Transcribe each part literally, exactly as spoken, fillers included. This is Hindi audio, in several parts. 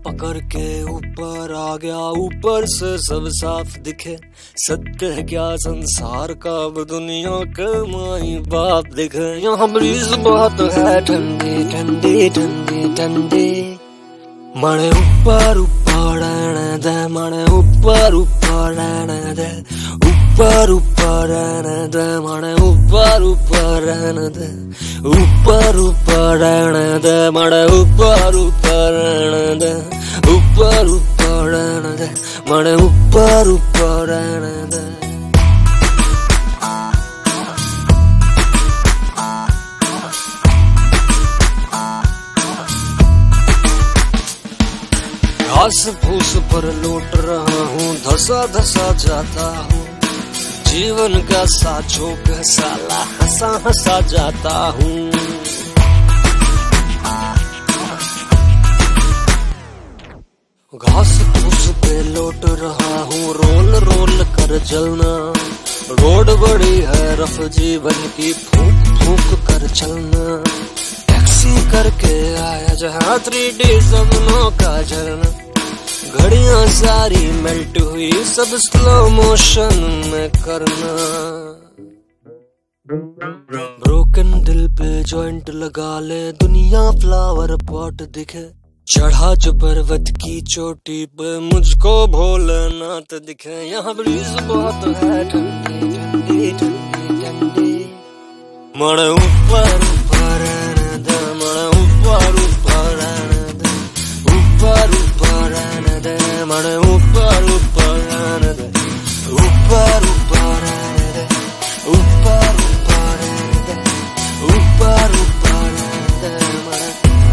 पकड़ के ऊपर आ गया, ऊपर से सब साफ दिखे। सत्य है क्या संसार का, अब दुनिया के माई बाप दिखे। यहाँ ब्रीज बहुत है ठंडी ठंडी ठंडी ठंडी। मणे ऊपर ऊपर रहने दे, मणे ऊपर ऊपर रहने दे, ऊपर ऊपर रहने दे, मणे ऊपर ऊपर रहने दे, ऊपर ऊपर रहने दे, मणे ऊपर ऊपर रहने दे, ऊपर ऊपर रहने दे, मणे ऊपर ऊपर रहने दे। घास फूस पर लौट रहा हूँ, धसा धसा जाता हूँ। जीवन का साचो का साला हंसा हंसा जाता हूँ। घास फूस पे लौट रहा हूँ, रोल रोल कर जलना। रोड बड़ी है रफ, जीवन की फूक फूक कर चलना। टैक्सी करके आया जहाँ थ्री डी सपनों का झरना। घड़ियां सारी मेल्ट हुई, सब स्लो मोशन में करना। ब्रोकन दिल पे जॉइंट लगा ले, दुनिया फ्लावर पॉट दिखे। चढ़ा जो पर्वत की चोटी पे, मुझको भोलेनाथ दिखे। यहाँ ब्रीज बहुत है ठंडी ठंडी ठंडी ठंडी। मणे ऊपर ऊपर रहने दे, मणे ऊपर ऊपर रहने दे, ऊपर ऊपर रहने दे, मणे ऊपर ऊपर रहने दे, ऊपर ऊपर रहने दे, ऊपर ऊपर रहने दे, ऊपर ऊपर रहने दे, मणे।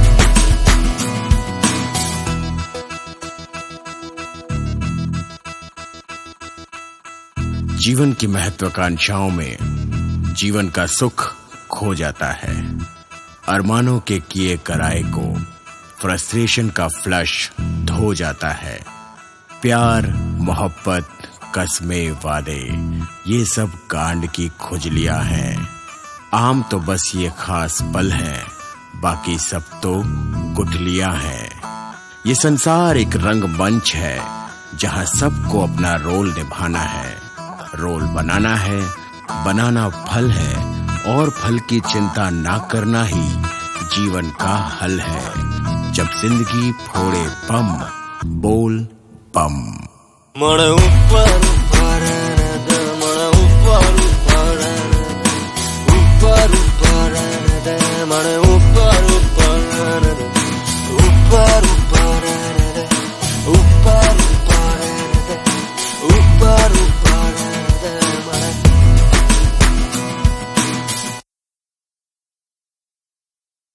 जीवन की महत्वाकांक्षाओं में जीवन का सुख खो जाता है। अरमानों के किए कराए को फ्रस्ट्रेशन का फ्लश धो जाता है। प्यार, मोहब्बत, कस्में, वादे, ये सब कांड की खुजलियां हैं। आम तो बस ये खास पल हैं, बाकी सब तो गुठलियां हैं। ये संसार एक रंगमंच है, जहां सबको अपना रोल निभाना है। रोल बनाना है, बनाना फल है, और फल की चिंता ना करना ही जीवन का हल है। जब जिंदगी फोड़े बम, बोल बम। मणे ऊपर